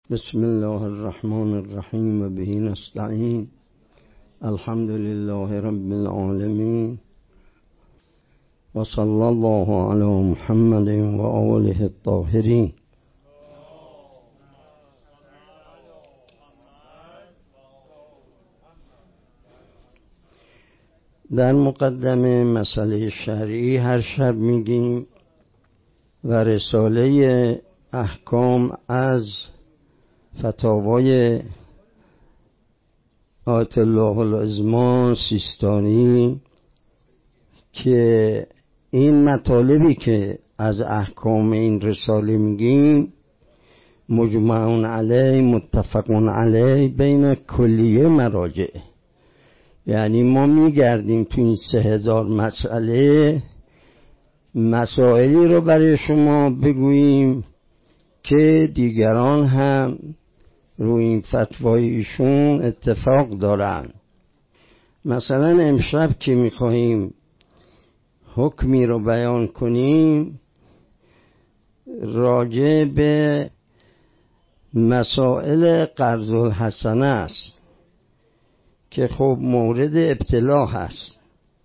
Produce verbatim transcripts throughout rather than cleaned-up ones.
بسم الله الرحمن الرحیم و به نستعین. الحمد لله رب العالمین و صلی الله علی محمد و آله الطاهرین. در مقدمه مسئله شرعی هر شب میگیم و رساله احکام از فتاوای آیت الله العظمی سیستانی که این مطالبی که از احکام این رساله میگیم مجمعون علیه متفقون علیه بین کلیه مراجع، یعنی ما میگردیم تو این سه هزار مسئله مسائلی رو برای شما بگوییم که دیگران هم روی این فتوای ایشون اتفاق دارن. مثلا امشب که میخواهیم حکمی رو بیان کنیم راجع به مسائل قرض الحسنه است که خب مورد ابتلا هست.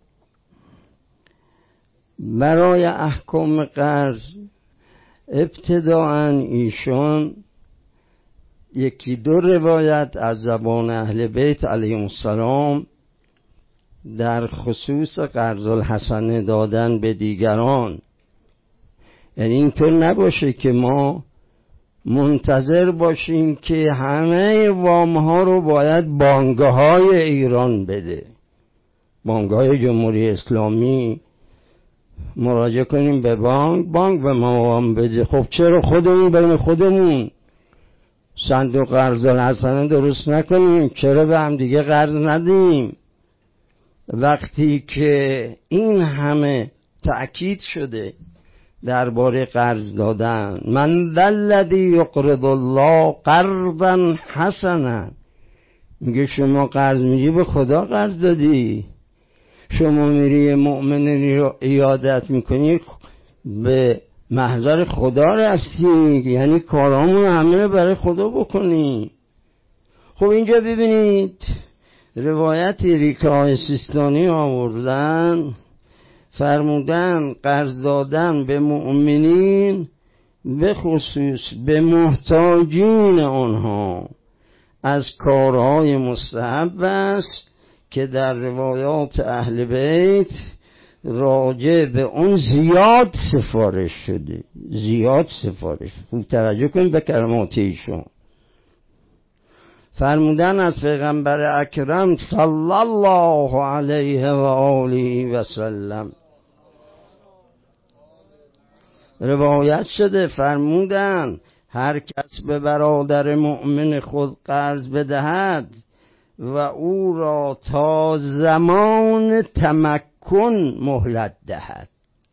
برای احکام قرض ابتداءً ایشان یکی دو روایت از زبان اهل بیت علیهم السلام در خصوص قرض الحسنه دادن به دیگران. یعنی اینطور نباشه که ما منتظر باشیم که همه وامها رو باید بانک‌های ایران بده، بانک‌های جمهوری اسلامی مراجعه کنیم به بانک، بانک به ما وام بده. خب چرا خودمون بین خودمون صندوق قرض الحسنه درست نکنیم؟ چرا به هم دیگه قرض ندیم؟ وقتی که این همه تأکید شده درباره قرض دادن، من ذا الذی یقرض الله قرضا حسنا، میگه شما قرض میگی به خدا قرض دادی، شما میری مؤمنی رو عیادت میکنی به محضر خدا رفتی، یعنی کارامون همه برای خدا بکنی. خب اینجا ببینید روایتی ریکای سیستانی آوردن، فرمودن قرض دادن به مؤمنین به خصوص به محتاجین آنها از کارهای مستحب است که در روایات اهل بیت راجع به اون زیاد سفارش شده. زیاد سفارش. خوب توجه کنید به کلمات ایشون. فرمودن از پیغمبر اکرم صلی الله علیه و آله و سلم روایت شده، فرمودن هر کس به برادر مؤمن خود قرض بدهد و او را تا زمان تمکن مهلت دهد،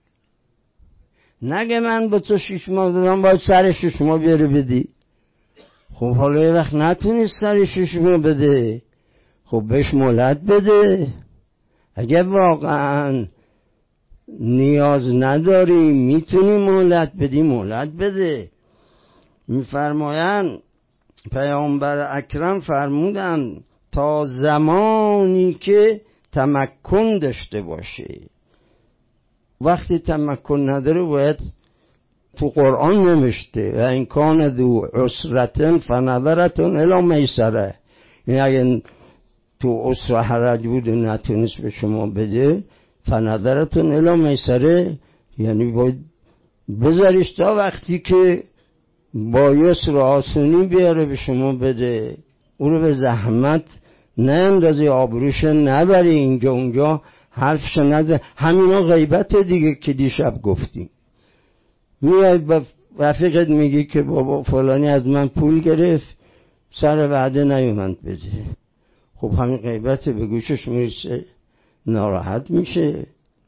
نگه من به تو شش ماه دادم باید سر شش ماه بیاره بدی. خب حالا یه وقت نتونی سر شش ماه بده، خب بهش مهلت بده. اگه واقعا نیاز نداری میتونی مهلت بدی، مهلت بده. میفرمایند پیامبر اکرم فرمودن تا زمانی که تمکن داشته باشه. وقتی تمکن نداره باید تو قرآن نمیشته و این کان دو عسرتن فنظرتن الی میسره، یعنی اگه تو عسر حرج بود و نتونست به شما بده فنظرتن الی میسره، یعنی باید بذاریش تا وقتی که با یسر آسونی بیاره به شما بده. او رو به زحمت نه اندازی آبروش نبری اینجا اونجا حرفش نده. همینا غیبت دیگه که دیشب گفتیم. میای به رفیقت میگی که بابا فلانی از من پول گرفت سر وعده نیومد بده، خب همین غیبت به گوشش میرسه، ناراحت میشه.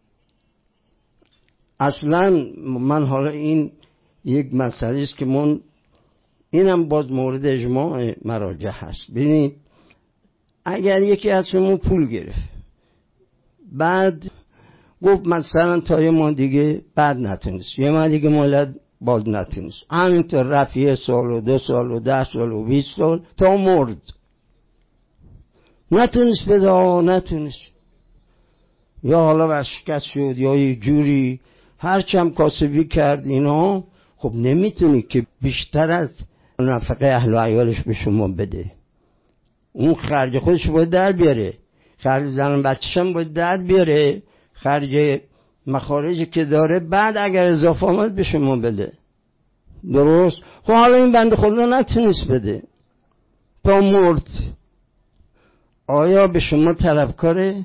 اصلا من حالا این یک مسئله است که من اینم باز مورد اجماع مراجع هست. ببینید اگر یکی از شما پول گرفت بعد گفت مثلا تا یه ماه دیگه بعد نتونست، یه ماه دیگه مهلت باز نتونست. همینطور رفت یه سال و دو سال و ده سال و بیست سال تا مرد، نتونست بده، نتونست. یا حالا ورشکست شد یا یه جوری هرچم کاسبی کرد اینا. خب نمیتونی که بیشتر از نفقه اهل و عیالش به شما بده. اون خرج خودش باید در بیاره، خرج زن بچه‌ش هم باید در بیاره، خرج مخارجی که داره بعد اگر اضافه آمد به شما بده. درست؟ خب حالا این بنده خدا نتونست بده تا مرد، آیا به شما طلبکاره؟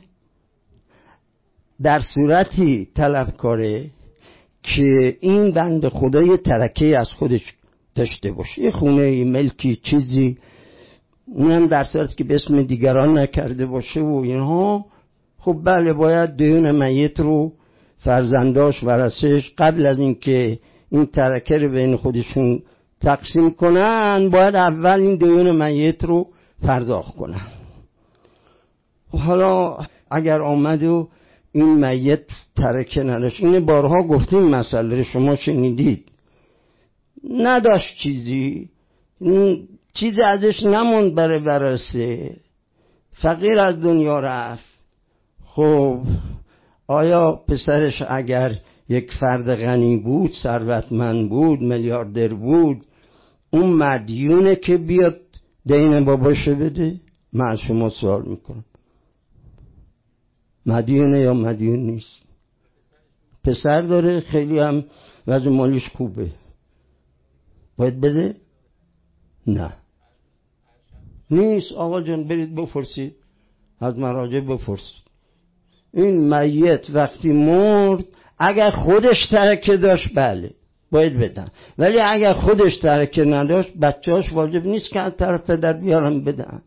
در صورتی طلبکاره که این بنده خدا یه ترکه از خودش داشته باشه، یه خونه، یه ملکی، چیزی، اونم در صورتی که به اسم دیگران نکرده باشه و اینها. خب بله، باید دیون میت رو فرزنداش ورثه‌اش قبل از اینکه این ترکه رو بین خودشون تقسیم کنن باید اول این دیون میت رو پرداخت کنن. حالا اگر آمد و این میت ترکه نداشت، این بارها گفتیم مسئله شما شنیدید، نداشت چیزی، چیزی ازش نموند برای ورثه، فقیر از دنیا رفت. خب آیا پسرش اگر یک فرد غنی بود، ثروتمند بود، میلیاردر بود، اون مدیونه که بیاد دین باباشو بده؟ من از شما سوال میکنم، مدیونه یا مدیون نیست؟ پسر داره، خیلی هم وضع مالیش خوبه، باید بده؟ نه نیست. آقا جان برید بپرسید از مراجع، بپرسید این میت وقتی مرد اگر خودش ترکه داشت بله باید بدن، ولی اگر خودش ترکه نداشت بچه‌اش واجب نیست که از طرف پدر بیارن بدن.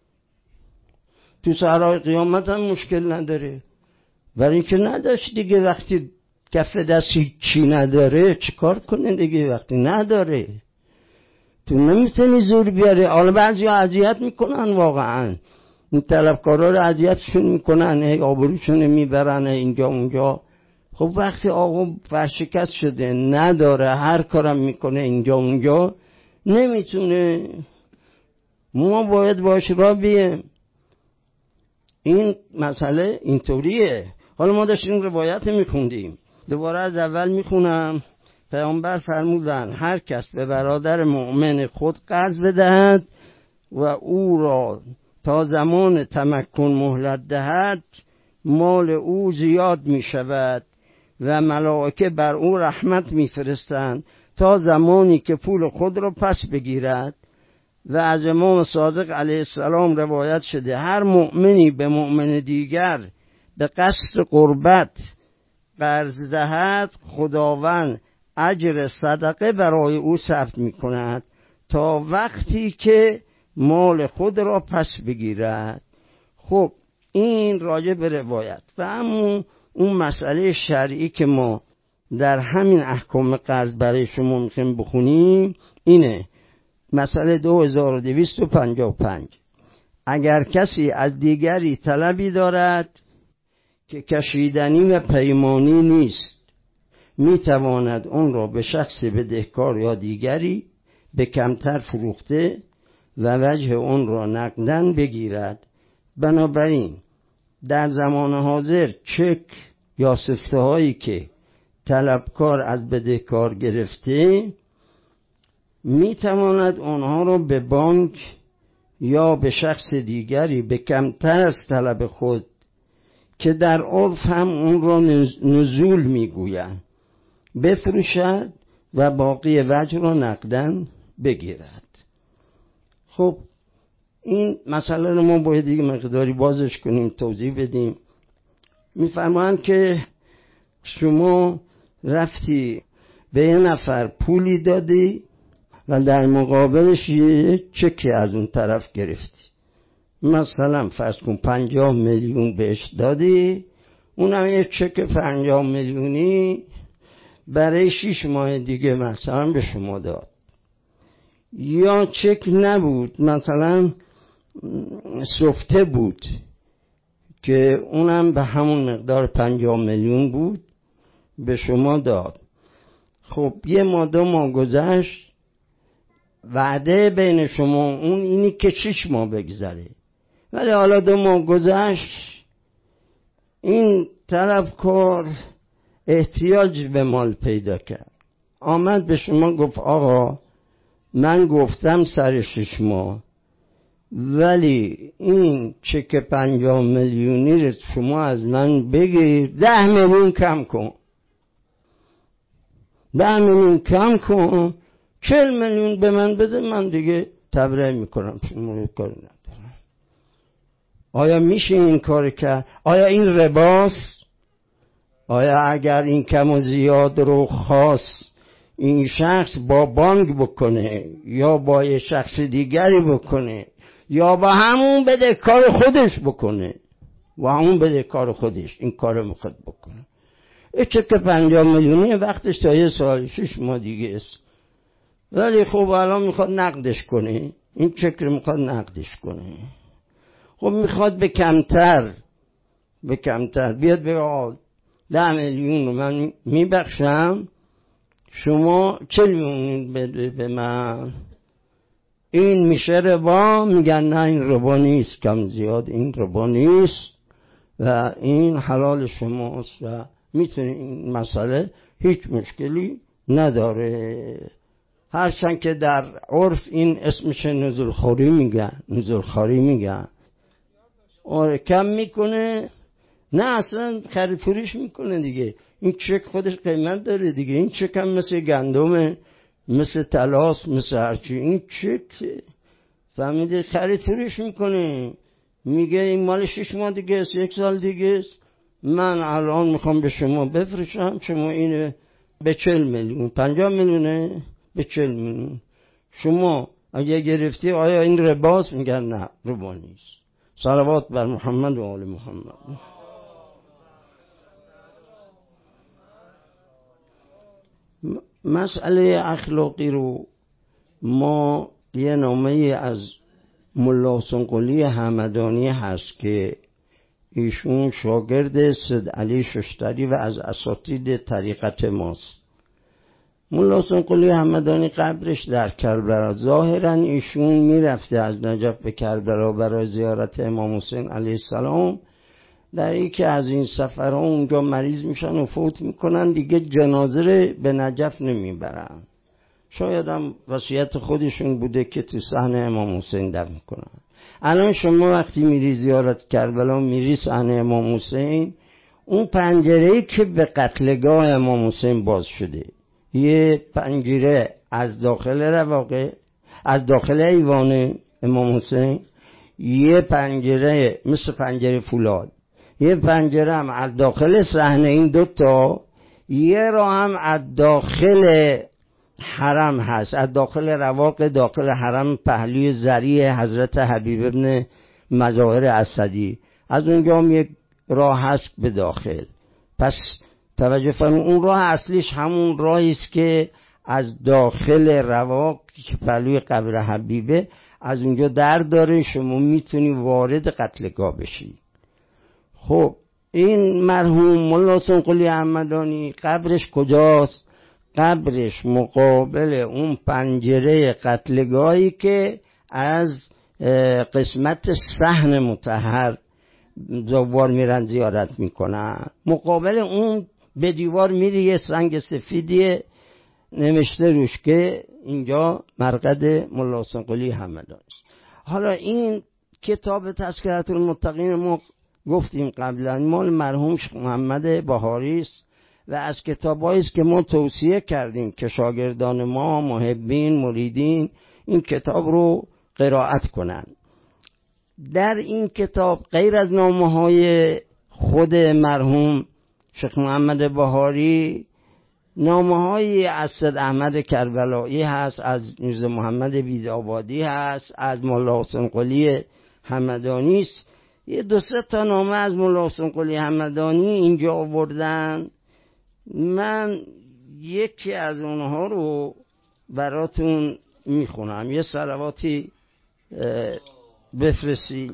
تو صحرای قیامت هم مشکل نداره، ولی اینکه نداشت دیگه، وقتی کف دستی چی نداره چیکار کنه دیگه؟ وقتی نداره تو نمیتونی زور بیاری. حالا بعضی ها اذیت میکنن، واقعا این طلبکارا رو اذیتشون میکنن، هی آبروشون میبرن اینجا اونجا. خب وقتی آقا ورشکست شده نداره، هر کارم میکنه اینجا اونجا، نمیتونه، ما باید باش را بیم. این مسئله اینطوریه. حالا ما داشتیم روایت میخوندیم، دوباره از اول میخونم. پیامبر فرمودن هر کس به برادر مؤمن خود قرض بدهد و او را تا زمان تمکن مهلت دهد، مال او زیاد می شود و ملائکه بر او رحمت می فرستند تا زمانی که پول خود را پس بگیرد. و از امام صادق علیه السلام روایت شده هر مؤمنی به مؤمن دیگر به قصد قربت قرض دهد، خداوند اجر صدقه برای او ثبت می کند تا وقتی که مال خود را پس بگیرد. خب این راجع به روایت. و همون اون مسئله شرعی که ما در همین احکام قرض برای شما میخوایم بخونیم اینه، مسئله دو هزار و دویست و پنجاه و پنج. اگر کسی از دیگری طلبی دارد که کشیدنی و پیمانی نیست، میتواند اون را به شخص بدهکار یا دیگری به کمتر فروخته و وجه اون را نقدن بگیرد. بنابراین در زمان حاضر چک یا سفته هایی که طلبکار از بدهکار گرفته میتواند اونها را به بانک یا به شخص دیگری به کمتر از طلب خود که در عرف هم اون را نزول میگویند بفروشد و باقی وجه را نقدن بگیرد. خب این مسئله رو ما باید دیگه مقداری بازش کنیم، توضیح بدیم. میفرمایند که شما رفتی به یه نفر پولی دادی و در مقابلش یه چکی از اون طرف گرفتی، مثلا فرض کن پنجاه میلیون بهش دادی، اونم یه چک پنجاه میلیونی برای شیش ماه دیگه مثلا به شما داد. یا چک نبود، مثلا سفته بود که اونم به همون مقدار پنجاه میلیون بود به شما داد. خب یه ماه دو ماه گذشت، وعده بین شما اون اینی که شش ماه بگذره، ولی حالا دو ماه گذشت، این طلبکار احتیاج به مال پیدا کرد، آمد به شما گفت آقا من گفتم سر شش ماه، ولی این چک پنجاه میلیونی رو شما از من بگیر، ده میلیون کم کن، ده میلیون کم کن، چل میلیون به من بده، من دیگه تبرئه میکنم، شما رو کار ندارم. آیا میشه این کار کرد؟ آیا این رباست؟ آیا اگر این کم و زیاد رو خاص این شخص با بانک بکنه یا با یه شخص دیگری بکنه یا با همون بده کار خودش بکنه، با همون بده کار خودش این کار میخواد بکنه، این چک پنجاه میلیونی وقتش تا یه سال شش ماه دیگه است، ولی خب الان میخواد نقدش کنه، این چک رو میخواد نقدش کنه، خب میخواد به کمتر به کمتر بیاد به آقا ده میلیون رو من میبخشم، شما چل میلیون بده به من، این میشه ربا؟ میگن نه این ربا نیست، کم زیاد این ربا نیست و این حلال شماست و میتونه این مسئله هیچ مشکلی نداره. هرچند که در عرف این اسمش نزول خوری میگن، نزول خوری میگن، آره کم میکنه، نه اصلا خرید فروش میکنه دیگه، این چک خودش قیمت داره دیگه، این چک هم مثل گندمه، مثل طلاست، مثل هرچی، این چک فهمیده خرید فروش میکنه، میگه این مال شش ماه دیگه است، یک سال دیگه است، من الان میخوام به شما بفروشم، شما اینو به چل میلیون، پنجاه میلیونه به چل میلیون، شما اگه گرفتی آیا این رباست؟ میگن نه ربا نیست. صلوات بر محمد و آل محمد. مسئله اخلاقی رو ما یه نامه از ملا حسین قلی همدانی هست که ایشون شاگرد سید علی ششتری و از اساتید طریقت ماست. ملا حسین قلی همدانی قبرش در کربلا، ظاهرا ایشون میرفته از نجف به کربلا برای زیارت امام حسین علیه السلام، در یکی از این سفرها اونجا مریض میشن و فوت میکنن، دیگه جنازه به نجف نمیبرن، شاید هم وصیت خودشون بوده که تو صحن امام حسین دفن کنن. الان شما وقتی میری زیارت کربلا، میری صحن امام حسین، اون پنجره‌ای که به قتلگاه امام حسین باز شده، یه پنجره از داخل رواقه، از داخل ایوان امام حسین، یه پنجره مثل پنجره فولاد، یه پنجره هم از داخل صحنه، این دوتا، یه راه هم از داخل حرم هست، از داخل رواق داخل حرم پهلوی زری حضرت حبیب ابن مظاهر اسدی، از اونجا هم یک راه هست به داخل. پس توجه فرمون، اون راه اصلیش همون راهی است که از داخل رواق که پهلوی قبر حبیبه، از اونجا در داره، شما میتونی وارد قتلگاه بشی. خب این مرحوم ملا حسین قلی همدانی قبرش کجاست؟ قبرش مقابل اون پنجره قتلگاهی که از قسمت صحن مطهر زوار میرن زیارت میکنن، مقابل اون به دیوار میری، یه سنگ سفیدی نوشته روش که اینجا مرقد ملا حسین قلی همدانی است. حالا این کتاب تذکرة المتقین ما گفتیم قبلا مال مرحوم شیخ محمد بهاری است و از کتابایی است که ما توصیه کردیم که شاگردان ما، محبین، مریدین این کتاب رو قرائت کنند. در این کتاب غیر از نامه‌های خود مرحوم شیخ محمد بهاری، نامه‌های از سید احمد کربلایی هست، از میرزا محمد بیدآبادی هست، از ملا حسین قلی همدانی است. یه دو سه تا نامه از ملا حسین قلی همدانی اینجا آوردن، من یکی از اونها رو براتون میخونم، یه صلواتی بفرستی.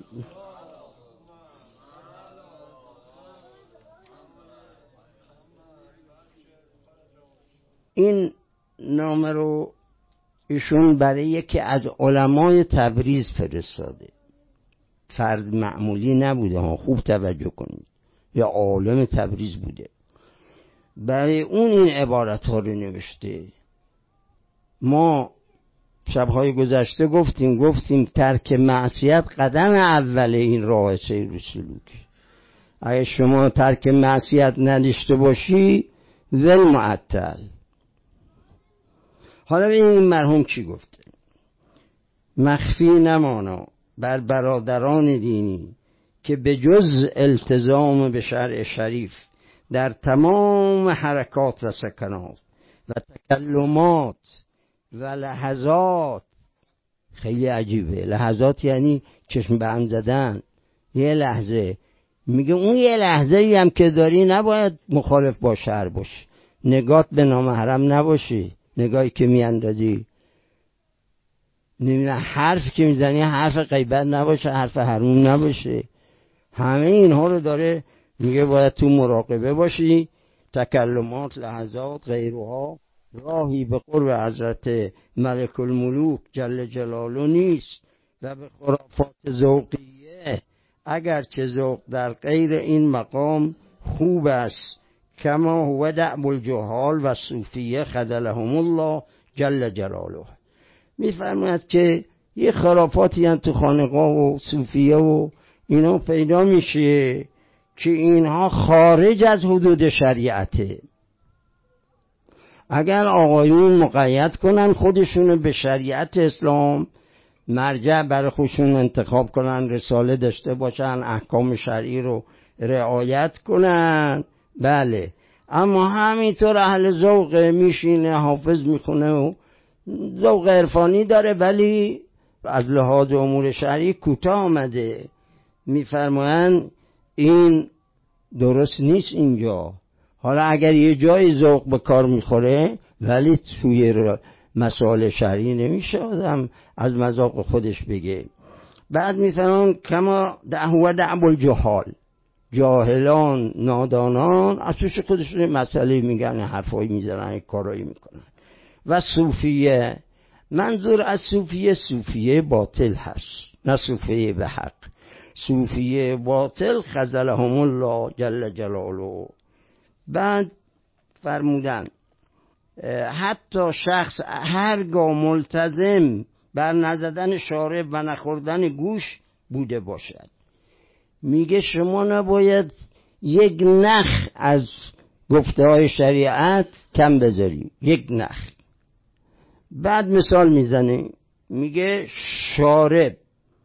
این نامه رو ایشون برای یکی از علمای تبریز فرستاده، فرد معمولی نبوده ها، خوب توجه کنید، یا عالم تبریز بوده. برای اون این عبارت ها رو نوشته. ما شبهای گذشته گفتیم گفتیم ترک معصیت قدم اول این راه سیر و سلوک. اگه شما ترک معصیت نداشته باشی ول معطل. حالا ببین این مرحوم چی گفته: مخفی نمانا بر برادران دینی که به جز التزام به شرع شریف در تمام حرکات و سکنات و تکلمات و لحظات، خیلی عجیبه، لحظات یعنی چشم به هم زدن، یه لحظه، میگه اون یه لحظه ای هم که داری نباید مخالف با شرع باشی، نگات به نامحرم نباشی، نگاهی که میاندازی، نمیدونم حرف که میزنی حرف غیبت نباشه، حرف حرام نباشه. همه اینها رو داره میگه باید تو مراقبه باشی. تکلمات، لحظات، غیرها راهی به قرب حضرت ملک الملوک جل جلاله نیست و به خرافات ذوقیه، اگرچه ذوق در غیر این مقام خوب است، کما هو دعب الجهال و صوفیه خذلهم الله جل جلاله. میفرماید که یه خرافاتی هم تو خانقاه و صوفیه و اینا پیدا میشه که اینها خارج از حدود شریعته. اگر آقایون مقید کنن خودشونو به شریعت اسلام مرجع برای خودشون انتخاب کنن، رساله داشته باشن، احکام شرعی رو رعایت کنن، بله. اما همینطور اهل ذوق میشینه حافظ میخونه و ذوق عرفانی داره ولی از لحاظ امور شرعی کوتاه آمده. میفرمایند این درست نیست اینجا. حالا اگر یه جای ذوق به کار میخوره ولی توی مسائل شرعی نمیشه آدم از مذاق خودش بگه. بعد میفرمان کما هو دعب الجهال، جاهلان نادانان از توش خودشون مسئله میگن، حرفایی میزنن، کارایی میکنن. و صوفیه، منظور از صوفیه صوفیه باطل هست، نه صوفیه به حق. صوفیه باطل خذلهم الله جل جلاله. بعد فرمودن حتی شخص هرگاه ملتزم بر نزدن شارب و نخوردن گوش بوده باشد، میگه شما نباید یک نخ از گفته های شریعت کم بذاری، یک نخ. بعد مثال میزنه میگه شارب،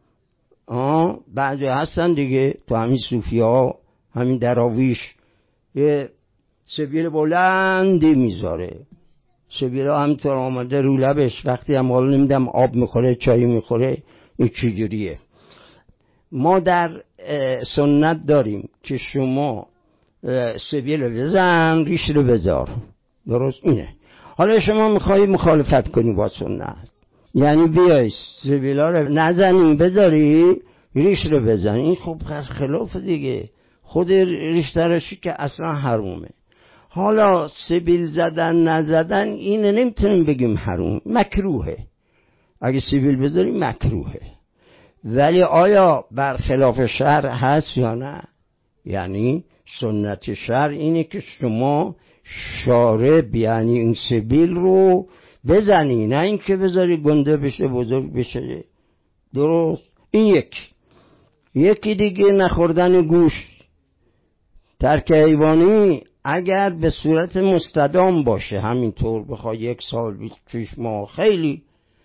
آه بعضی هستن دیگه تو همین صوفی ها، همین دراویش یه سبیل بلندی میذاره، سبیل ها همینطور آمده رو لبش، وقتی هم حالا نمیدم آب میخوره چای میخوره این چجوریه. ما در سنت داریم که شما سبیل رو بزن ریش رو بذار، درست اینه. حالا شما میخوایی مخالفت کنی با سنت، یعنی بیای سبیل ها رو نزنی بذاری ریش رو بزن، این خب خلاف دیگه، خود ریش تراشی که اصلا حرومه. حالا سبیل زدن نزدن اینه نمیتونیم بگیم حروم، مکروهه. اگه سبیل بذاری مکروهه، ولی آیا برخلاف شرع هست یا نه؟ یعنی سنت شرع اینه که شما شارب یعنی این سبیل رو بزنی، نه این که بذاری گنده بشه بزرگ بشه، درست؟ این یک. یکی دیگه نخوردن گوشت، ترک حیوانی اگر به صورت مستدام باشه، همینطور بخوای یک سال بیست شش ماه خیلی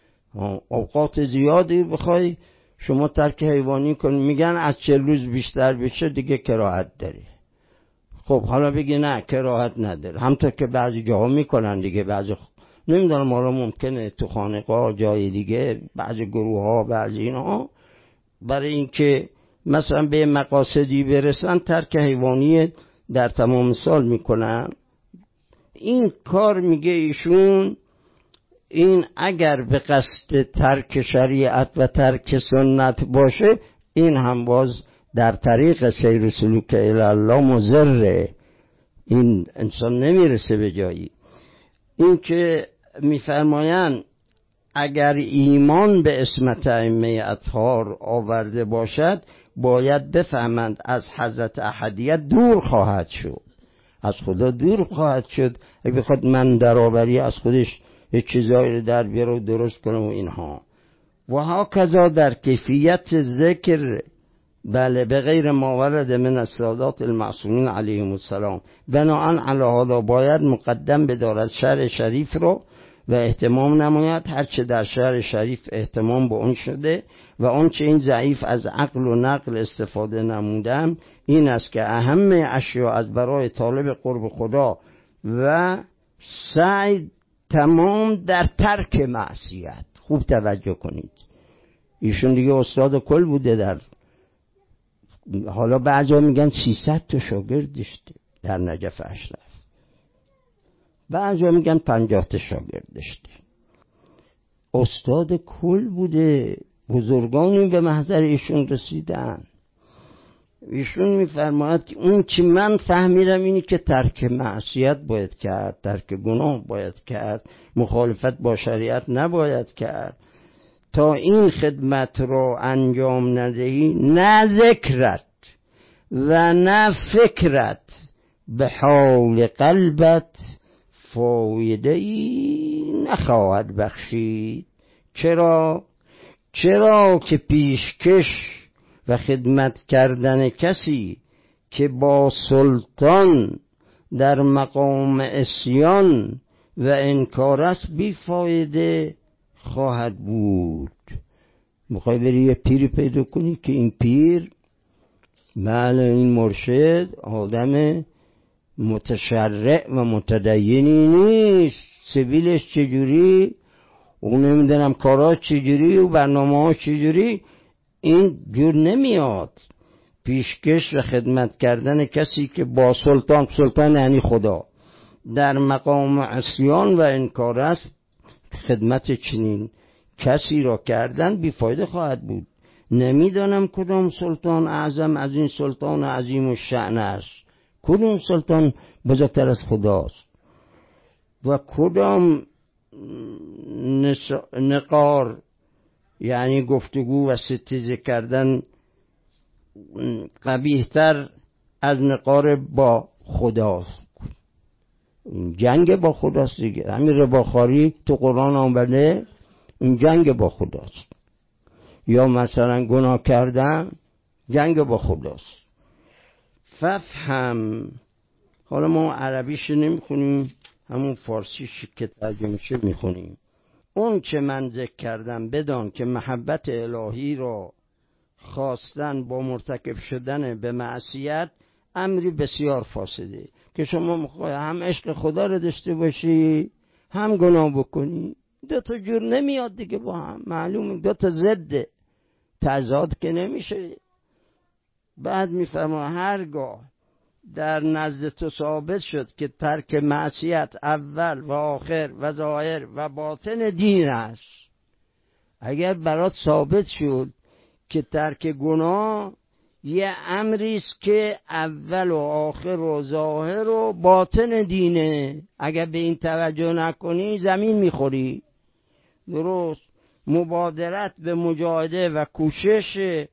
اوقات زیادی بخوای شما ترک حیوانی کنی، میگن از چهل روز بیشتر بشه دیگه کراهت داره. خب حالا بگی نه کراهت نداره، همطور که بعضی جاها میکنن دیگه، بعضی نمیدونم حالا ممکنه تو خانقاه جای دیگه بعضی گروه ها بعضی اینا برای اینکه مثلا به مقاصدی برسن ترک حیوانی در تمام سال میکنن. این کار میگه ایشون این اگر به قصد ترک شریعت و ترک سنت باشه این هم باز در طریق سیر سلوک الی الله مضره، این انسان نمیرسه به جایی. این که میفرمایند اگر ایمان به اسمت ائمه اطهار آورده باشد باید بفهمند از حضرت احدیت دور خواهد شد، از خدا دور خواهد شد. اگه بخواد من درآوری از خودش یه چیزایی رو در بیاره و درست کنه و اینها و ها کذا در کیفیت ذکر بله به غیر ما ورد من السادات المعصومین علیهم السلام بناءً علی هذا باید مقدم بدارد شرع شریف رو و اهتمام نماید هرچه در شرع شریف اهتمام به اون شده و اون چه این ضعیف از عقل و نقل استفاده نمودم این است که اهم اشیا از برای طالب قرب خدا و سعی تمام در ترک معصیت. خوب توجه کنید، ایشون دیگه استاد کل بوده، در حالا بعضا میگن سیصد تا شاگرد داشته در نجف اشرف، بعضا میگن پنجاه تا شاگرد داشته. استاد کل بوده، بزرگانی به محضر ایشون رسیدن. ایشون میفرماید که اون چی من فهمیدم اینی که ترک معصیت باید کرد، ترک گناه باید کرد، مخالفت با شریعت نباید کرد. تا این خدمت رو انجام ندهی نه ذکرت و نه فکرت به حال قلبت فایده ای نخواهد بخشید. چرا؟ چرا که پیشکش و خدمت کردن کسی که با سلطان در مقام عصیان و انکار است بی فایده خواهد بود. میخوای بری یه پیری پیدا کنی که این پیر بله این مرشد آدم متشرع و متدینی نیست، سبیلش چجوری اون نمیدونم کاراش چجوری و برنامه ها چجوری، این جور نمیاد. پیشکش و خدمت کردن کسی که با سلطان، سلطان یعنی خدا، در مقام عصیان و انکار است، خدمت چنین کسی را کردن بیفایده خواهد بود. نمیدانم کدام سلطان اعظم از این سلطان عظیم الشأن است، کدام سلطان بزرگتر از خداست و کدام نقار یعنی گفتگو و ستیزه کردن قبیحتر از نقار با خداست. جنگ با خداست دیگه. همین رباخواری تو قرآن آمده، این جنگ با خداست. یا مثلا گناه کردن جنگ با خداست. ففهم، حالا ما عربیش نمیخونیم، همون فارسیش که ترجمه شه میخونیم. اون چه من ذکر کردم بدان که محبت الهی را خواستن با مرتکب شدن به معصیت امری بسیار فاسده، که شما میخوای هم عشق خدا رو داشته باشی هم گناه بکنی، دو تا جور نمیاد دیگه با هم، معلومه دو تا ضد تضاد که نمیشه. بعد میفرما هرگاه در نزد تو ثابت شد که ترک معصیت اول و آخر و ظاهر و باطن دین است، اگر برات ثابت شد که ترک گناه یه امری است که اول و آخر و ظاهر و باطن دینه، اگر به این توجه نکنی زمین میخوری. درست. مبادرت به مجاهده و کوشش،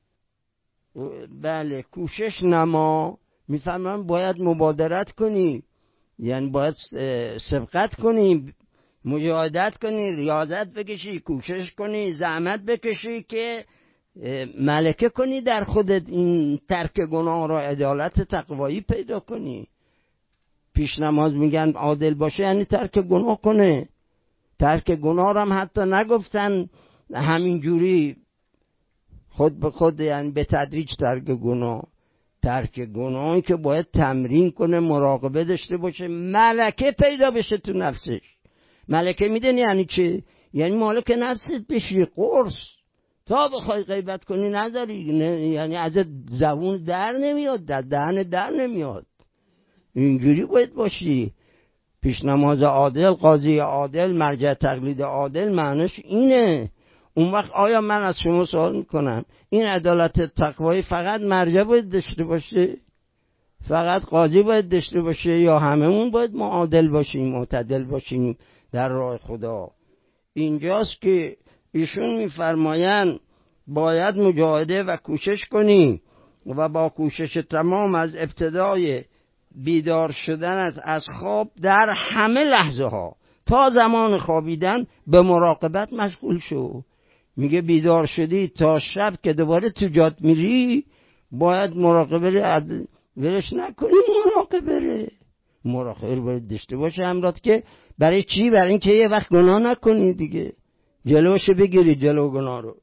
بله کوشش نما، میفهمم باید مبادرت کنی، یعنی باید سبقت کنی، مجاهدت کنی، ریاضت بکشی، کوشش کنی، زحمت بکشی که ملکه کنی در خودت، این ترک گناه را عدالت تقوایی پیدا کنی. پیش نماز میگن عادل باشه یعنی ترک گناه کنه. ترک گناه را هم حتی نگفتن همین جوری خود به خود، یعنی به تدریج ترک گناه. ترک گناهی که باید تمرین کنه، مراقبه داشته باشه، ملکه پیدا بشه تو نفسش. ملکه میدونی یعنی چه؟ یعنی مالک نفست بشی، قرص. تا بخوای غیبت کنی نداری، یعنی از زبون در نمیاد، در دهن در نمیاد. اینجوری باید باشی. پیش نماز عادل، قاضی عادل، مرجع تقلید عادل، معنیش اینه. اون وقت آیا من از شما سوال میکنم این عدالت تقوایی فقط مرجع باید داشته باشه؟ فقط قاضی باید داشته باشه یا هممون باید معادل باشیم، معتدل باشیم در راه خدا؟ اینجاست که ایشون میفرمایند باید مجاهده و کوشش کنی و با کوشش تمام از ابتدای بیدار شدنت از خواب در همه لحظه ها تا زمان خوابیدن به مراقبت مشغول شو. میگه بیدار شدی تا شب که دوباره تو جاد میری باید مراقبه ولش نکنی، مراقبه مراقبه باید داشته باشه همراه. که برای چی؟ برای اینکه یه وقت گناه نکنی دیگه، جلوش بگیری جلو گناه رو.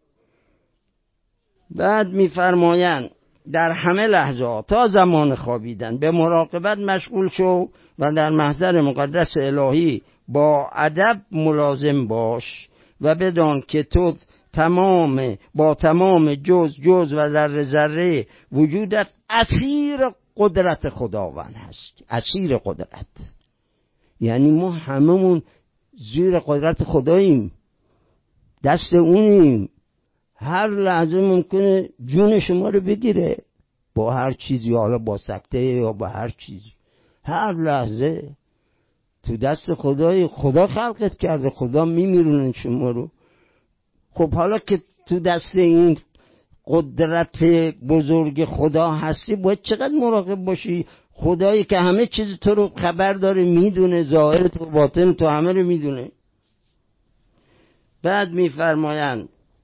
بعد میفرمایند در همه لحظه تا زمان خوابیدن به مراقبت مشغول شو و در محضر مقدس الهی با ادب ملازم باش و بدان که تو تمام با تمام جز جز و ذره ذره وجودت اسیر قدرت خداوند هست. اسیر قدرت یعنی ما هممون زیر قدرت خداییم، دست اونیم. هر لحظه ممکنه جون شما رو بگیره با هر چیزی، حالا با سکته یا با هر چیزی. هر لحظه تو دست خدای، خدا خلقت کرده، خدا میمیرونه شما رو. خب حالا که تو دست این قدرت بزرگ خدا هستی باید چقدر مراقب باشی. خدایی که همه چیز تو رو خبر داره، میدونه ظاهر تو باطن تو همه رو میدونه. بعد میفرمایند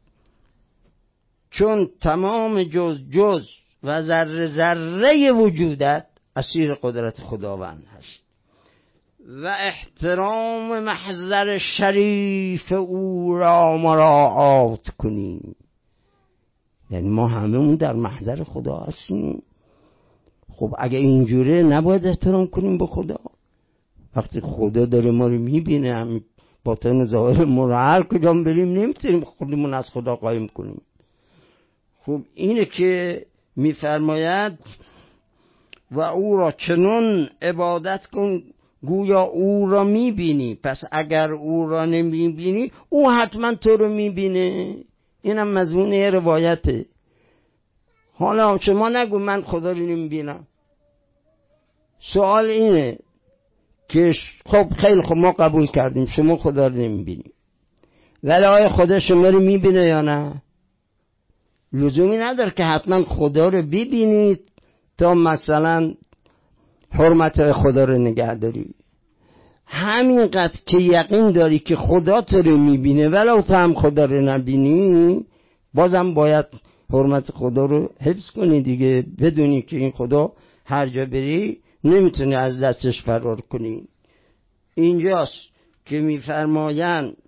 چون تمام جز جز و ذره ذره وجودت اسیر قدرت خداوند هست و احترام محضر شریف او را مراعات کنیم. یعنی ما هممون در محضر خدا هستیم. خب اگه اینجوره نباید احترام کنیم به خدا؟ وقتی خدا داره ما رو میبینه، همین باطن ظاهر ما رو هر کجام بریم نمیتونیم خودمون از خدا قایم کنیم. خب اینه که میفرماید و او را چنون عبادت کن گویا او را میبینی. پس اگر او را نمیبینی او حتما تو رو میبینه. اینم مضمون روایته. حالا شما نگو من خدا رو نمیبینم. سوال اینه که خب خیلی خب ما قبول کردیم شما خدا رو نمیبینی، ولی آیا خدا شما رو میبینه یا نه؟ لزومی نداره که حتما خدا رو ببینید تا مثلا حرمت خدا رو نگه داری. همینقدر که یقین داری که خدا تو رو میبینه ولو تو هم خدا رو نبینی، بازم باید حرمت خدا رو حفظ کنی دیگه. بدونی که این خدا هر جا بری نمیتونی از دستش فرار کنی. اینجاست که میفرمایند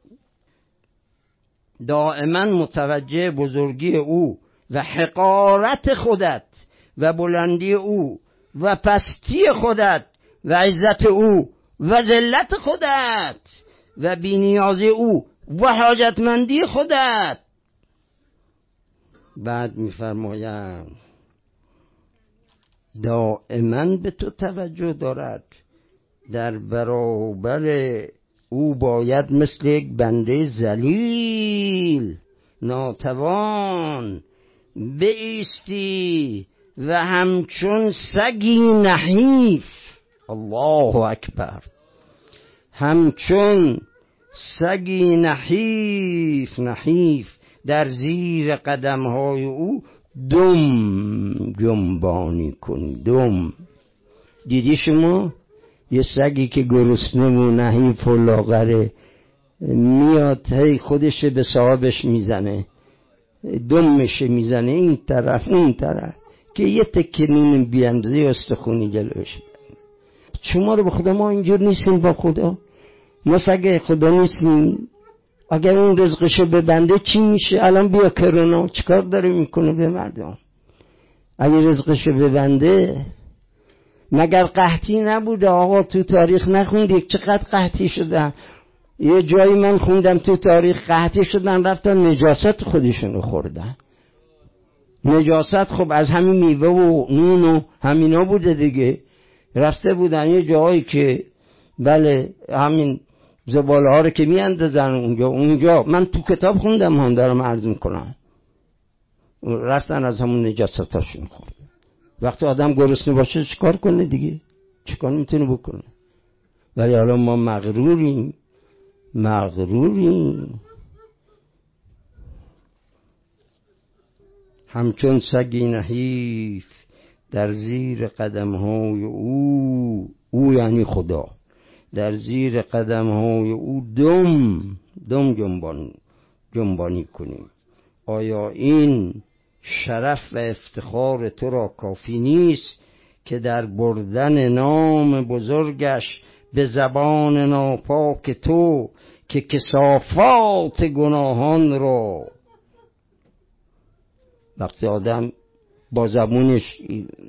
دائما متوجه بزرگی او و حقارت خودت و بلندی او و پستی خودت و عزت او و ذلت خودت و بی‌نیازی او و حاجتمندی خودت. بعد میفرمایند دائما به تو توجه دارد، در برابر او باید مثل یک بنده ذلیل ناتوان بایستی و همچون سگی نحیف، الله اکبر، همچون سگی نحیف نحیف در زیر قدمهای او دم جنبانی کنی. دم دیدی شما یه سگی که گرسنه و نحیف و لاغره میاد هی خودش به صاحبش میزنه، دمش میزنه این طرف اون طرف که یه تکه نون بیاندازه استخونی جلوش. شما رو به خدا ما اینجور نیستیم با خدا. ما سگ خدا نیستیم. اگر اون رزقشو ببنده چی میشه؟ الان بیا کرونا چیکار داره میکنه به مردم؟ اگر رزقشو ببنده مگر قحطی نبوده؟ آقا تو تاریخ نخوندی چقدر قحطی شدن؟ یه جایی من خوندم تو تاریخ قحطی شدن رفتن نجاست خودشونو خوردن. نجاست خب از همین میوه و نون و همینا بوده دیگه. رفته بودن یه جایی که بله همین زباله ها رو که میاندازن اونجا اونجا من تو کتاب خوندم هم دارم عرض میکنم، رفتن از همون نجاستاشون خورد. وقتی آدم گرسنه باشه چیکار کنه دیگه؟ چیکار میتونه بکنه؟ ولی حالا ما مغروریم مغروریم همچون سگی نحیف در زیر قدم‌های او، او یعنی خدا، در زیر قدم‌های او دم دم جنبان جنبانی کنیم. آیا این شرف و افتخار تو را کافی نیست که در بردن نام بزرگش به زبان ناپاک تو که کثافات گناهان را، وقتی آدم با زبونش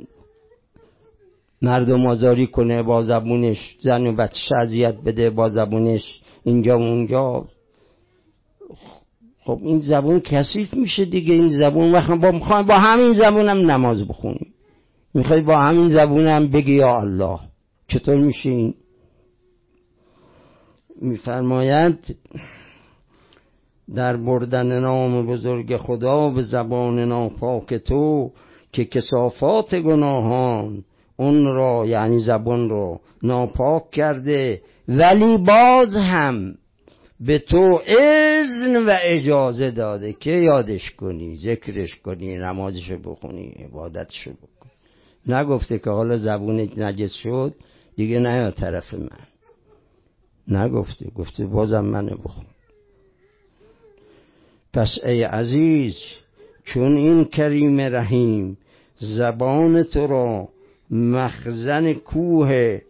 مردم آزاری کنه، با زبونش زن و بچه اذیت بده، با زبونش اینجا و اونجا، خب این زبون کثیف میشه دیگه. این زبون وقتی با میخوایم با همین زبونم نماز بخونیم، میخوای با همین زبونم بگی یا الله، چطور میشه این؟ میفرماید در بردن نام بزرگ خدا به زبان ناپاک تو که کثافات گناهان اون را، یعنی زبان را ناپاک کرده، ولی باز هم به تو اذن و اجازه داده که یادش کنی، ذکرش کنی، نمازشو بخونی، عبادتشو بکنی. نگفته که حالا زبونت نجس شد دیگه نیا طرف من، نگفته، گفته بازم منو بخون. پس ای عزیز، چون این کریم رحیم زبان تو را مخزن کوه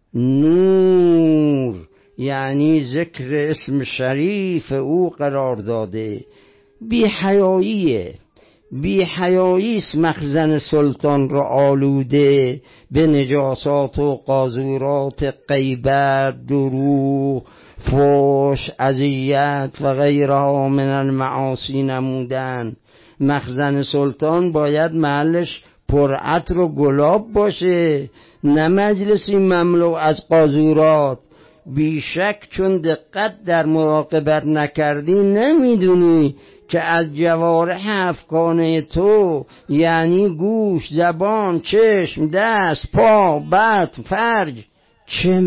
نور، یعنی ذکر اسم شریف او قرار داده، بی حیاییه، بی حیاییست مخزن سلطان را آلوده به نجاسات و قاذورات، غیبت، دروغ، فحش، اذیت و غیرها من المعاصی نمودن. مخزن سلطان باید محلش پر عطر و گلاب باشه، نه مجلسی مملو از قاذورات. بیشک چون دقت در مراقبت نکردی نمیدونی که از جوارح افکانه تو، یعنی گوش، زبان، چشم، دست، پا، بطن، فرج، چه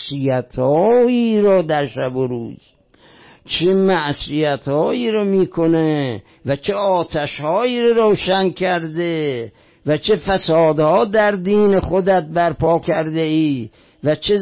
معصیت‌هایی را در شب و روز، چه معصیت‌هایی را میکنه و چه آتش‌هایی را روشن کرده و چه فسادها در دین خودت برپا کرده ای و چه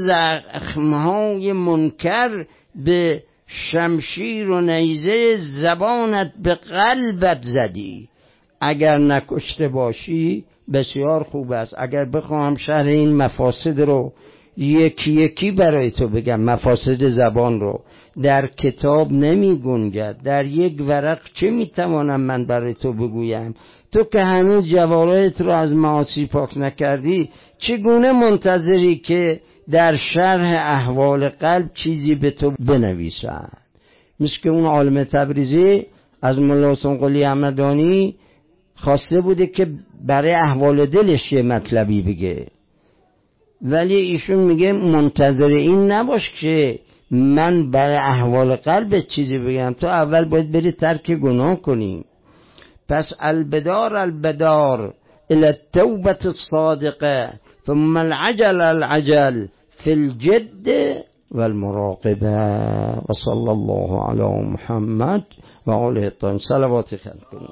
زخمهای منکر به شمشیر و نیزه زبانت به قلبت زدی. اگر نکشته باشی بسیار خوب است. اگر بخوام شرح این مفاسد رو یکی یکی برای تو بگم، مفاسد زبان رو در کتاب نمی گنجد، در یک ورق چه میتوانم من برای تو بگویم؟ تو که هنوز جوارحت رو از معاصی پاک نکردی، چگونه منتظری که در شرح احوال قلب چیزی به تو بنویسن؟ مثل که اون عالم تبریزی از مولا حسین قلی همدانی خواسته بوده که برای احوال دلش یه مطلبی بگه، ولی ایشون میگه منتظر این نباش که من برای احوال قلب چیزی بگم، تو اول باید بری ترک گناه کنی. پس البدار البدار الى التوبة الصادقة ثم العجل العجل في الجد والمراقبة. وصلى الله على محمد و آله الطاهرین. صلوات خلق کنید.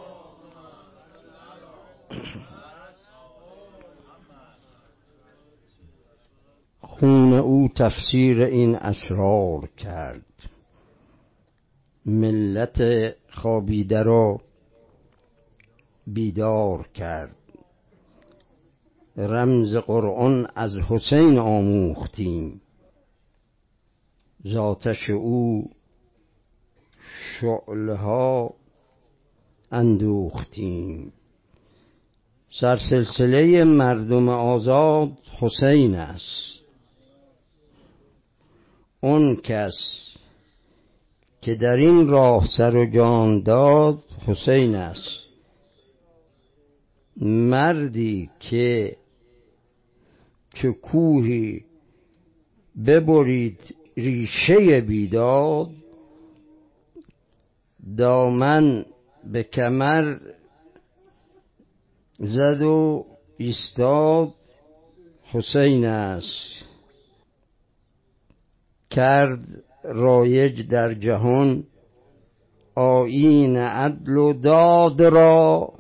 خون او تفسیر این اسرار کرد، ملت خوابیده را بیدار کرد. رمز قرآن از حسین آموختیم، ذاتش او شعلها اندوختیم. سرسلسله مردم آزاد حسین است. اون کس که در این راه سر و جان داد حسین است. مردی که چه کوهی ببرید ریشه بیداد، دامن به کمر زد و ایستاد حسین است، کرد رایج در جهان آیین عدل و داد را،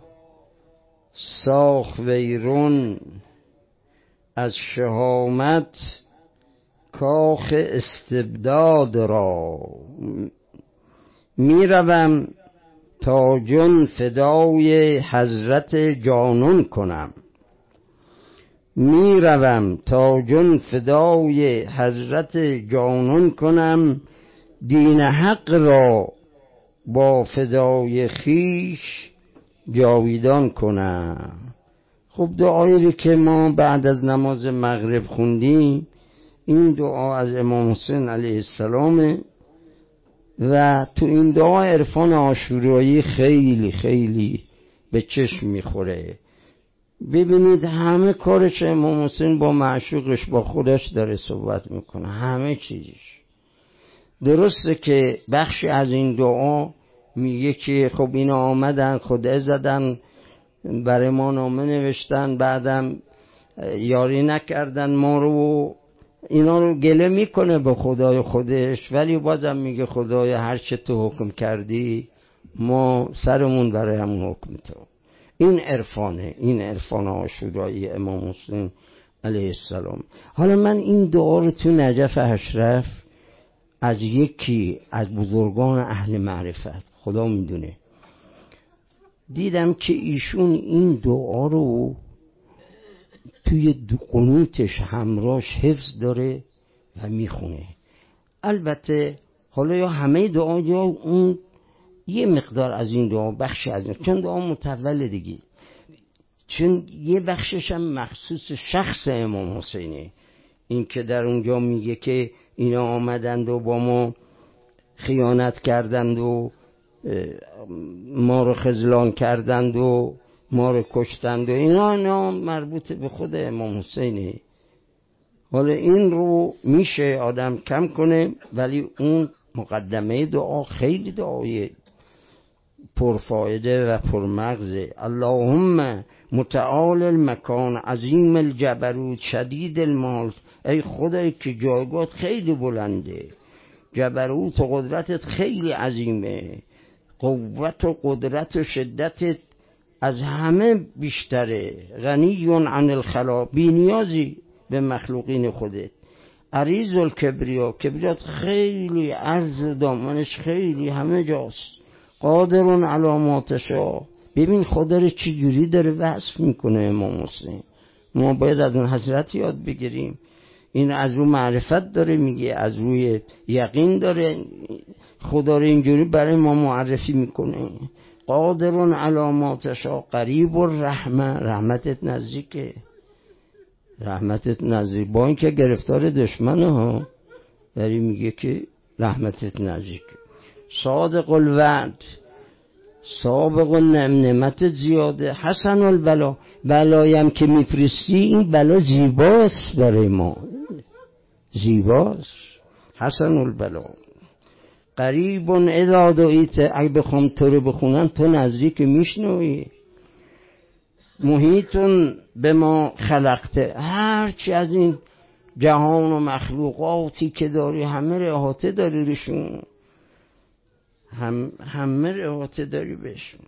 ساخت ویرون از شهامت کاخ استبداد را. میروم تا جان فدای حضرت جانان کنم، میروم تا جان فدای حضرت جانان کنم، دین حق را با فدای خیش جاویدان کنم. خب دعایی که ما بعد از نماز مغرب خوندیم، این دعا از امام حسین علیه السلام و تو این دعا عرفان عاشورایی خیلی خیلی به چشم میخوره. ببینید همه کارش امام حسین با معشوقش با خودش داره صحبت میکنه، همه چیزش. درسته که بخشی از این دعا میگه که خب اینا آمدن خدای زدن برای ما نامه نوشتن، بعدم یاری نکردن ما رو، اینا رو گله میکنه به خدای خودش، ولی بازم میگه خدای هر چه تو حکم کردی ما سرمون برای همون حکم تو. این عرفانه، این عرفان عاشورایی امام حسین علیه السلام. حالا من این دعا رو تو نجف اشرف از یکی از بزرگان اهل معرفت، خدا میدونه، دیدم که ایشون این دعا رو توی قنوتش همراش حفظ داره و میخونه. البته حالا یا همه دعا یا اون یه مقدار از این دعا، بخشی از این، چون دعا متول دیگه، چون یه بخشش هم مخصوص شخص امام حسینه. این که در اونجا میگه که اینا آمدند و با ما خیانت کردند و ما رو خذلان کردند و ما رو کشتند و اینا، اینا مربوط به خود امام حسینه. حالا این رو میشه آدم کم کنه، ولی اون مقدمه دعا خیلی دعای پرفایده و پرمغزه. اللهم متعال المکان عظیم الجبروت شدید المال، ای خدای که جایگات خیلی بلنده، جبروت و قدرتت خیلی عظیمه، قوت و قدرت و شدتت از همه بیشتره، غنی عن الخلا، بی نیازی به مخلوقین خودت، عریض الکبریا، کبریات خیلی عرض و دامنش خیلی همه جاست، قادر علی ما تشاء. ببین خدا رو چی جوری داره وصف میکنه امام حسین. ما باید از اون حضرت یاد بگیریم. این از روی معرفت داره میگه، از روی یقین داره خدا رو اینجوری برای ما معرفی میکنه. قادر علی ما تشاء، قریب الرحمه، رحمتت نزدیکه، رحمتت نزدیک، با اینکه گرفتار دشمنه ها، ولی میگه که رحمتت نزدیکه. صادق الوعد، سابق النعمت زیاده، حسن البلا، بلایم که میفرستی این بلا زیباست برای ما، زیباست، حسن البلا. قریب اذا دعیت، اگه بخوام تو رو بخونن تو نزدیک میشنوی. محیطون به ما خلقته، هرچی از این جهان و مخلوقاتی که داری همه رو احاطه داری روشون، هم همه رو احاطه داری بهشون.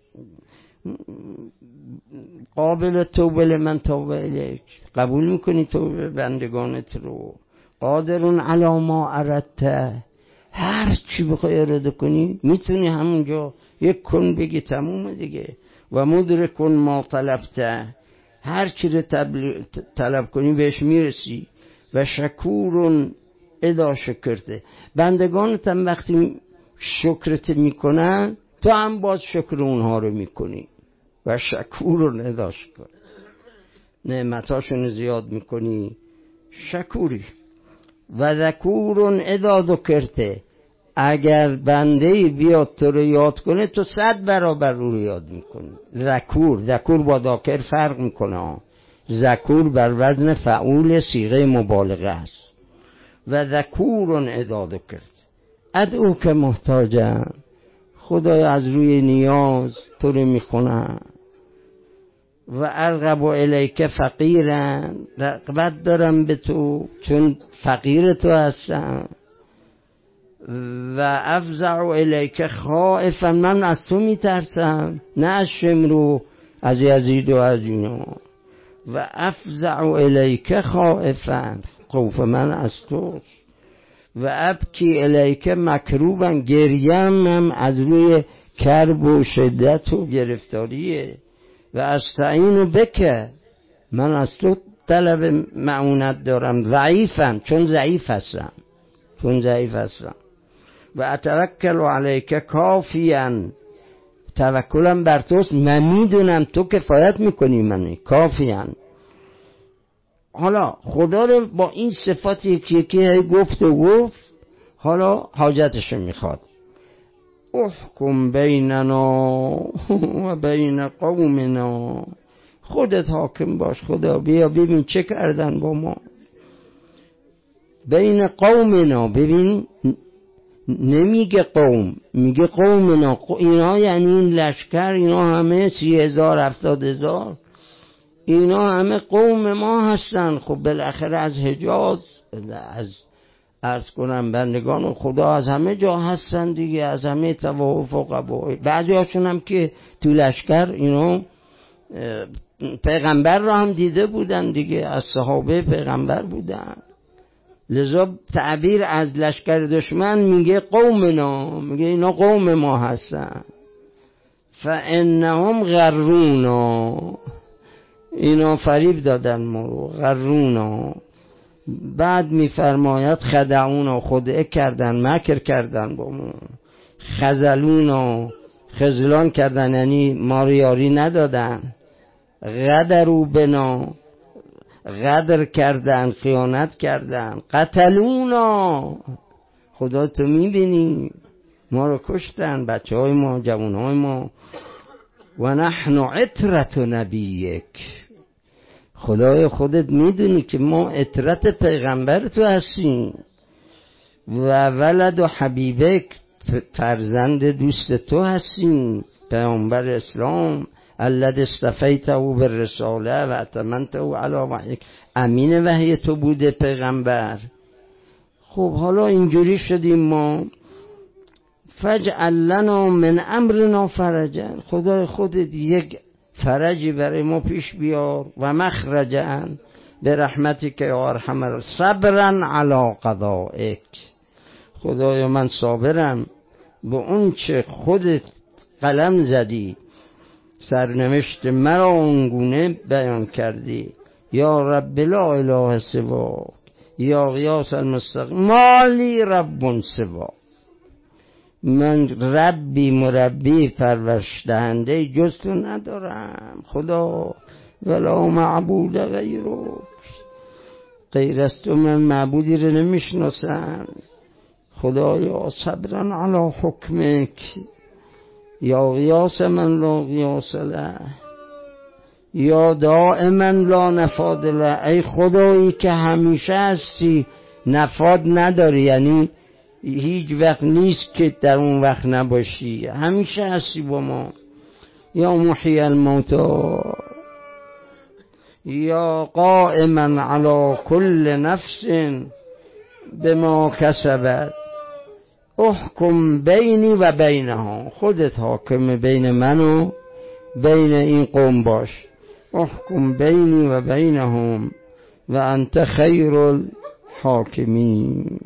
قابل توبه لمن توب الیک، قبول میکنی توبه بندگانت رو. قادرون علی ما اردت، هر چی بخوای اراده کنی میتونی همونجا یک کن بگی تمومه دیگه. و مدرکون ما طلبته، هر چی رو طلب کنی بهش میرسی. و شکورون ادا شکرته، بندگانت هم وقتی شکرت میکنن تو هم باز شکر اونها رو میکنی. و شکورون ادا شکر، نعمتاشون زیاد میکنی، شکوری. و ذکورون ادا ذکرته، اگر بنده بیاد تو رو یاد کنه تو صد برابر رو یاد میکنی. ذکور، ذکور با ذاکر فرق میکنه. ذکور بر وزن فعول صیغه مبالغه است. و ذکورون ادا ذکرته، ادعو که محتاجم، خدای از روی نیاز تو رو میخونم. و ارغب الیک فقیرا، رغبت دارم به تو چون فقیر تو هستم. و افزع الیک خائفا، من از تو میترسم، نه از شمرو از یزید و از اینا. و افزع الیک خائفا، خوف من از تو. و ابکی الیک مکروبا، گریم هم از روی کرب و شدت و گرفتاریه. و استعین بک، من از تو طلب معونت دارم. ضعیفم، چون ضعیف هستم چون ضعیف هستم. و اتوکل علیک کافیا، توکلم بر توست، من میدونم تو کفایت میکنی منی. کافیا، حالا خدا رو با این صفات یکی یکی گفت و گفت، حالا حاجتشو میخواد. احکم بیننا و بین قومنا، خودت حاکم باش خدا، بیا ببین چه کردن با ما. بین قومنا، ببین نمیگه قوم، میگه قومنا. اینا یعنی این لشکر، اینا همه سی هزار هفتاد هزار، اینا همه قوم ما هستن. خب بالاخره از حجاز، از عرض کنم بندگان خدا از همه جا هستن دیگه، از همه طوائف و قبایل. بعضی هاشون هم که تو لشکر اینا پیغمبر را هم دیده بودن دیگه، از صحابه پیغمبر بودن. لذا تعبیر از لشکر دشمن میگه قومنا، میگه اینا قوم ما هستن. فانهم غرونا، اینا فریب دادن ما رو، غرونا. بعد میفرماید خدعونا، خدعه کردن، مکر کردن با ما. خذلونا، خذلان کردن یعنی ما رو یاری ندادن. غدروا بنا، غدر کردن، خیانت کردن. قتلونا، خدا تو میبینی ما رو کشتن، بچه های ما، جوان های ما. و نحن عترت نبیک، خدای خودت میدونی که ما عترت پیغمبر تو هستیم. و ولد و حبیبک، فرزند دوست تو هستیم، پیامبر اسلام. الذی اصطفیته بالرساله و اتممته علی وحیک، امین وحی تو بوده پیغمبر. خب حالا اینجوری شدیم ما. فاجعل لنا من امرنا فرجا، خدای خودت یک فرجی برای ما پیش بیار. و مخرجا به رحمتک یا ارحم الراحمین، صبرا علی قضائک، خدایا من صابرم به اون چه خودت قلم زدی، سرنوشت مرا اونگونه بیان کردی. یا رب لا اله سواک، یا غیاث المستقیم، مالی رب سواک، من ربی مربی پرورش دهنده جز تو ندارم خدا. ولا معبود غیرک، غیر از تو من معبودی رو نمیشناسم خدایا. صبرا علی حکمک، یا غیاث من لا غیاث له، یا دائما لا نفاد له، ای خدایی که همیشه هستی نفاد نداری، یعنی هیچ وقت نیست که در اون وقت نباشی، همیشه هستی با ما. یا محیی الموتی، یا قائما علی کل نفس بما کسبت، احکم بینی و بینها، خودت حاکم بین من و بین این قوم باش. احکم بینی و بینهم و انت خیر الحاکمین.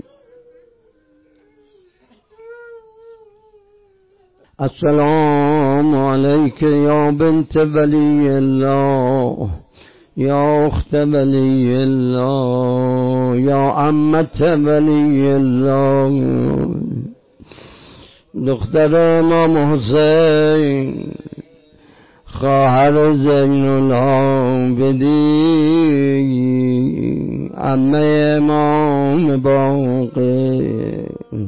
السلام علیک یا بنت ولی الله، یا اخت ولی الله، یا عمت ولی الله، دختر امام حسین، خواهر زین العابدین، عمه امام باقر،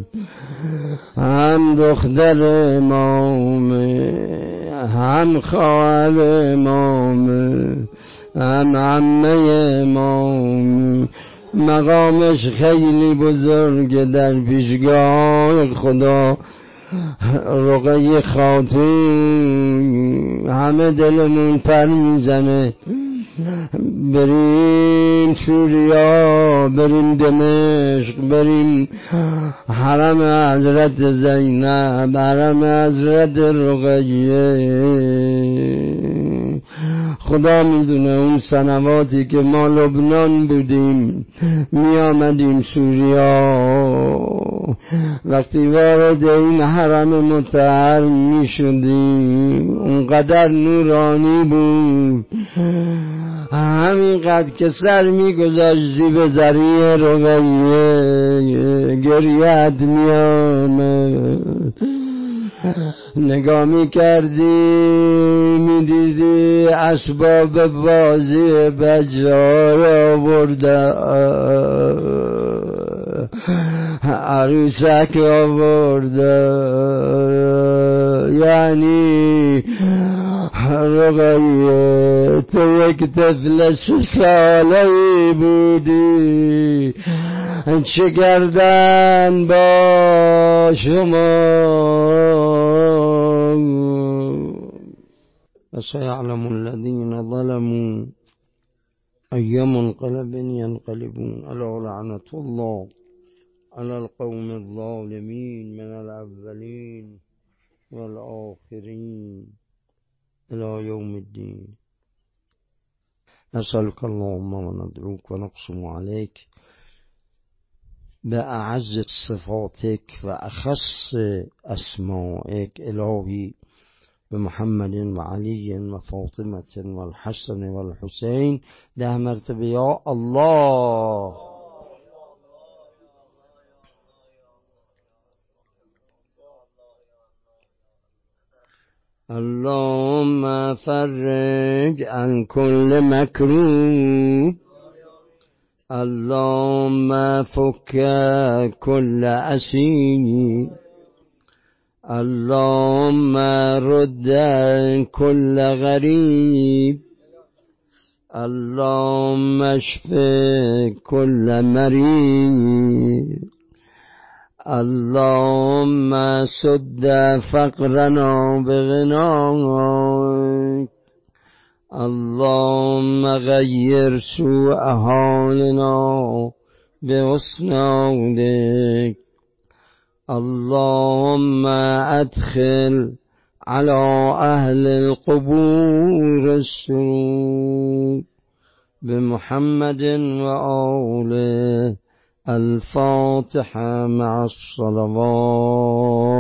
هم دختر امام، هم خواهر امام، هم عمه امام. مقامش خیلی بزرگ در پیشگاه خدا. رقیه خاتون همه دلمون پر میزنه بریم سوریا، بریم دمشق، بریم حرم حضرت زینب، حرم حضرت رقیه. خدا میدونه اون سنواتی که ما لبنان بودیم می آمدیم سوریا، وقتی وارد این حرم مطهر می شدیم اونقدر نورانی بود، همینقدر که سر می گذاشت زیب زریع رقیه گریت می آمد. نگاه می کردی می دیدی اسباب بازی بچه ها را آورده، عروسک آورده، یعنی رقیه تو یک طفل سه ساله بودی، چه کردن با شما؟ وسيعلم الذين ظلموا أي منقلب ينقلبون. ألا لعنة الله على القوم الظالمين من الأولين والآخرين إلى يوم الدين. نسألك اللهم وندعوك ونقسم عليك بأعز صفاتك وأخص أسمائك إلهي بمحمد وعلي وفاطمة والحسن والحسين ده مرتبه يا الله. اللهم فرج عن كل مكروه، اللهم فك كل أسير، اللهم رد كل غريب، اللهم اشف كل مريض، اللهم سد فقرنا بغناك، اللهم غير سوء حالنا بحسنك، اللهم أدخل على أهل القبور السرور بمحمد وآله. الفاتحة مع الصلوات.